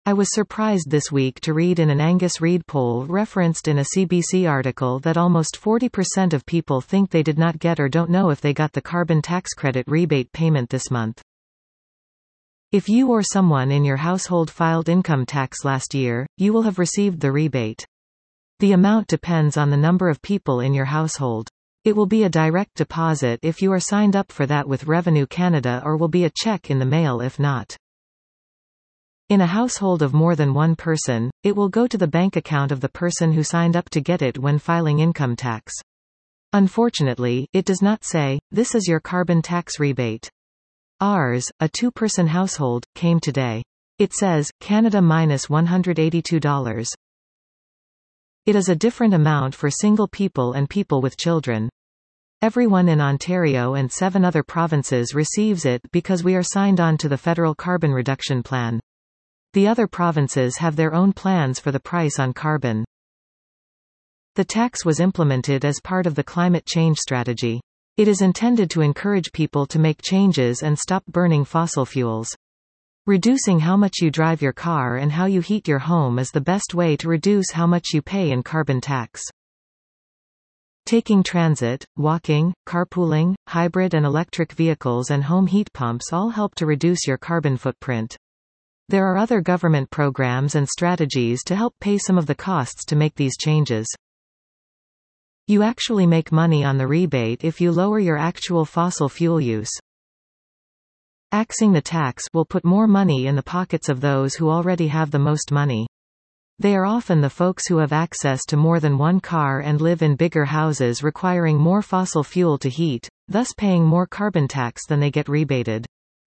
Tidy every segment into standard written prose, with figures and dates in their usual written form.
I was surprised this week to read in an Angus Reid poll referenced in a CBC article that almost 40% of people think they did not get or don't know if they got the carbon tax credit rebate payment this month. If you or someone in your household filed income tax last year, you will have received the rebate. The amount depends on the number of people in your household. It will be a direct deposit if you are signed up for that with Revenue Canada, or will be a check in the mail if not. In a household of more than one person, it will go to the bank account of the person who signed up to get it when filing income tax. Unfortunately, it does not say, "This is your carbon tax rebate." Ours, a two-person household, came today. It says, Canada minus $182. It is a different amount for single people and people with children. Everyone in Ontario and 7 other provinces receives it because we are signed on to the federal carbon reduction plan. The other provinces have their own plans for the price on carbon. The tax was implemented as part of the climate change strategy. It is intended to encourage people to make changes and stop burning fossil fuels. Reducing how much you drive your car and how you heat your home is the best way to reduce how much you pay in carbon tax. Taking transit, walking, carpooling, hybrid and electric vehicles and home heat pumps all help to reduce your carbon footprint. There are other government programs and strategies to help pay some of the costs to make these changes. You actually make money on the rebate if you lower your actual fossil fuel use. Axing the tax will put more money in the pockets of those who already have the most money. They are often the folks who have access to more than one car and live in bigger houses requiring more fossil fuel to heat, thus paying more carbon tax than they get rebated.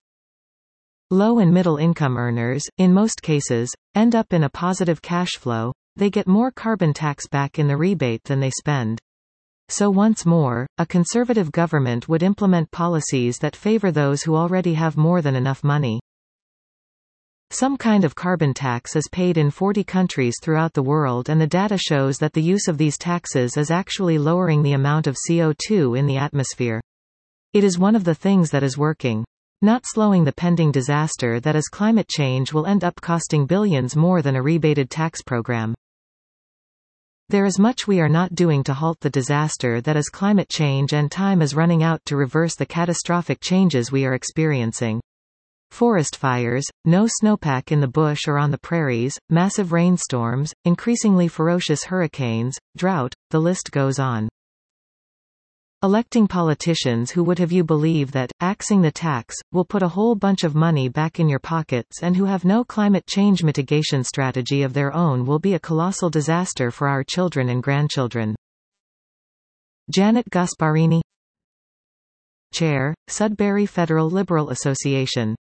Low and middle income earners, in most cases, end up in a positive cash flow. They get more carbon tax back in the rebate than they spend. So once more, a conservative government would implement policies that favor those who already have more than enough money. Some kind of carbon tax is paid in 40 countries throughout the world, and the data shows that the use of these taxes is actually lowering the amount of CO2 in the atmosphere. It is one of the things that is working. Not slowing the pending disaster that is climate change will end up costing billions more than a rebated tax program. There is much we are not doing to halt the disaster that is climate change, and time is running out to reverse the catastrophic changes we are experiencing. Forest fires, no snowpack in the bush or on the prairies, massive rainstorms, increasingly ferocious hurricanes, drought, the list goes on. Electing politicians who would have you believe that, axing the tax, will put a whole bunch of money back in your pockets and who have no climate change mitigation strategy of their own will be a colossal disaster for our children and grandchildren. Janet Gasparini, Chair, Sudbury Federal Liberal Association.